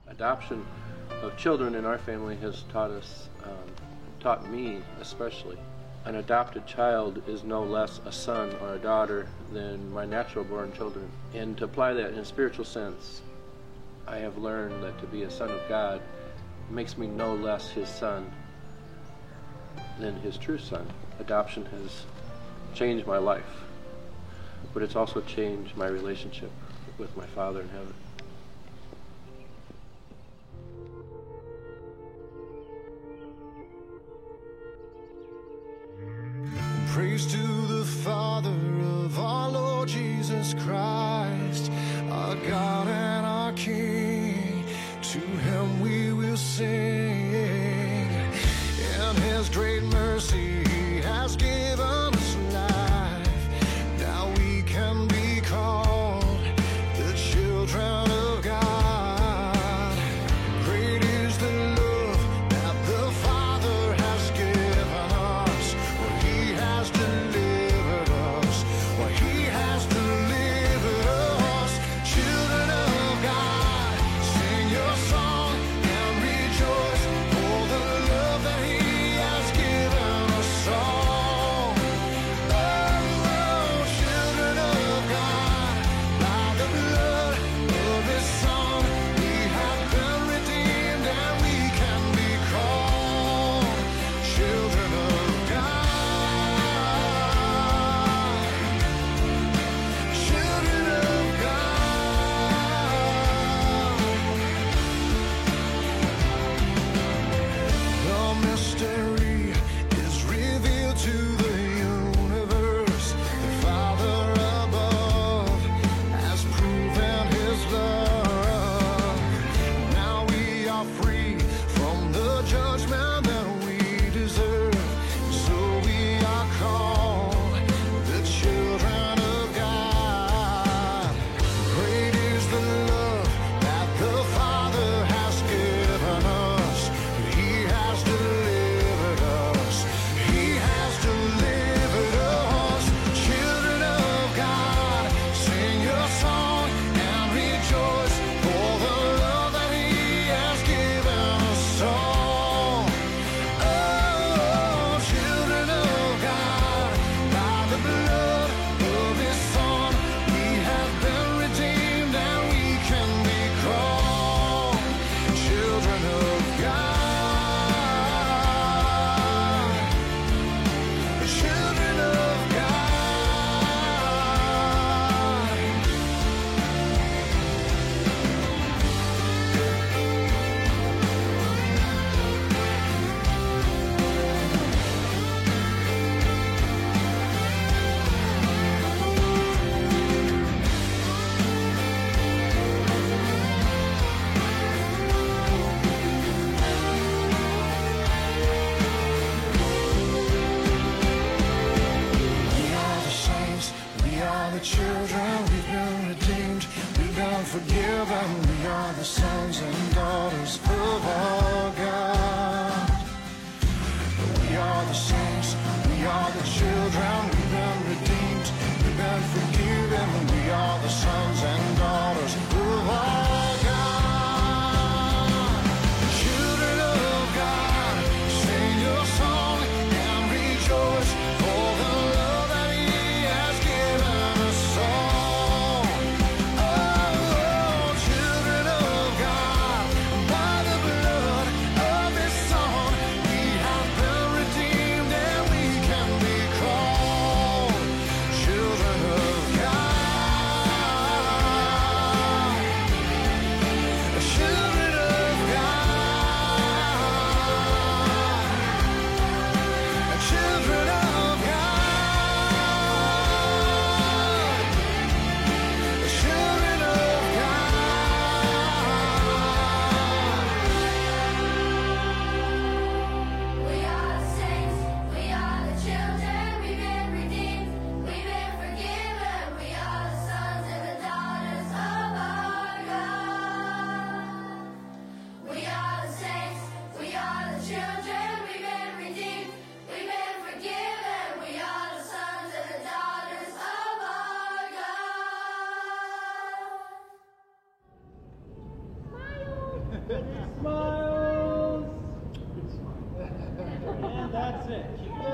Adoption of children in our family has taught me especially. An adopted child is no less a son or a daughter than my natural born children. And to apply that in a spiritual sense, I have learned that to be a son of God makes me no less his son than his true son. Adoption has changed my life, but it's also changed my relationship with my Father in heaven. Praise to the Father of our Lord Jesus Christ, our God and our King. To him we will sing. In his great mercy he has given us life. Now we can be called the children of God. Great is the love that the Father has given us. He has delivered us. Well, he has delivered us. Children of God, sing your song and rejoice for the love that he has given us all. Oh, children of God, by the blood of his Son, we have been redeemed and we can be called children of God. Children of God. The mystery is revealed to the universe. The Father above has proven his love. Now we are free from the judgment that we deserve. So we are called the children of God. Great is the love that the Father has given us. He has delivered us. He has delivered us. Children of God, sing your song and rejoice for the love that he has given us all. Oh, children of God, by the blood of his Son, we have been redeemed and we can be called children of God. Children of God. We are the saints, we are the children, we've been redeemed, we've been forgiven, we are the sons and daughters of our God. We are the saints, we are the children, we've been redeemed, we've been forgiven, we are the sons and daughters of our God. Children of God, sing your song and rejoice for the love that he has given us all. Oh, children of God, by the blood of his Son, we have been redeemed and we can be called Smiles. And that's it. Keep